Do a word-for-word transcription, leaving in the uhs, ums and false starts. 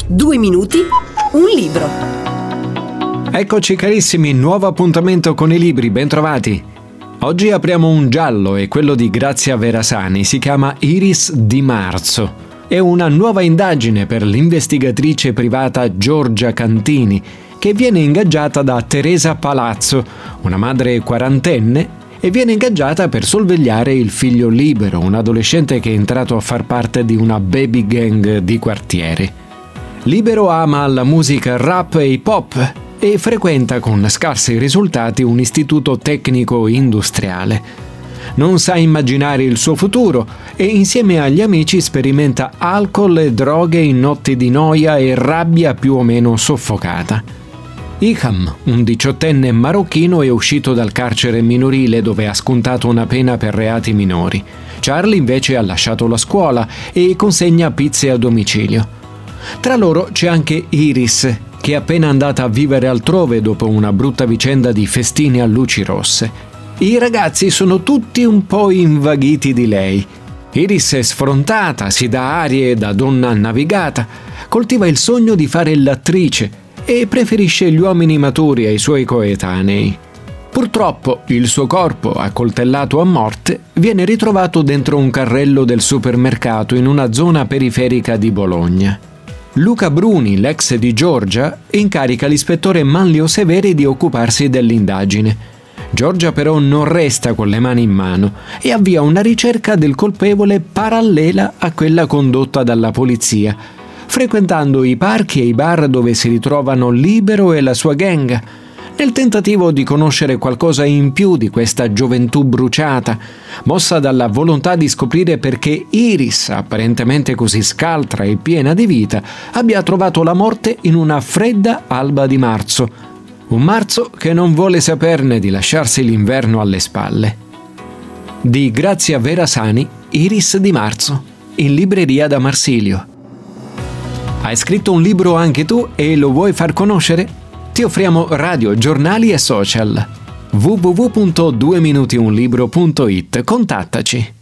Due minuti, un libro. Eccoci carissimi, nuovo appuntamento con i libri, bentrovati. Oggi apriamo un giallo, è quello di Grazia Verasani, si chiama Iris di Marzo. È una nuova indagine per l'investigatrice privata Giorgia Cantini, che viene ingaggiata da Teresa Palazzo, una madre quarantenne, e viene ingaggiata per sorvegliare il figlio Libero, un adolescente che è entrato a far parte di una baby gang di quartiere. Libero ama la musica rap e hip hop e frequenta con scarsi risultati un istituto tecnico industriale. Non sa immaginare il suo futuro e insieme agli amici sperimenta alcol e droghe in notti di noia e rabbia più o meno soffocata. Iham, un diciottenne marocchino, è uscito dal carcere minorile dove ha scontato una pena per reati minori. Charlie invece ha lasciato la scuola e consegna pizze a domicilio. Tra loro c'è anche Iris, che è appena andata a vivere altrove dopo una brutta vicenda di festini a luci rosse. I ragazzi sono tutti un po' invaghiti di lei. Iris è sfrontata, si dà arie da donna navigata, coltiva il sogno di fare l'attrice e preferisce gli uomini maturi ai suoi coetanei. Purtroppo il suo corpo, accoltellato a morte, viene ritrovato dentro un carrello del supermercato in una zona periferica di Bologna. Luca Bruni, l'ex di Giorgia, incarica l'ispettore Manlio Severi di occuparsi dell'indagine. Giorgia però non resta con le mani in mano e avvia una ricerca del colpevole parallela a quella condotta dalla polizia, frequentando i parchi e i bar dove si ritrovano Libero e la sua gang, nel tentativo di conoscere qualcosa in più di questa gioventù bruciata, mossa dalla volontà di scoprire perché Iris, apparentemente così scaltra e piena di vita, abbia trovato la morte in una fredda alba di marzo. Un marzo che non vuole saperne di lasciarsi l'inverno alle spalle. Di Grazia Verasani, Iris di Marzo, in libreria da Marsilio. Hai scritto un libro anche tu e lo vuoi far conoscere? Ti offriamo radio, giornali e social. w w w punto due minuti un libro punto it. Contattaci.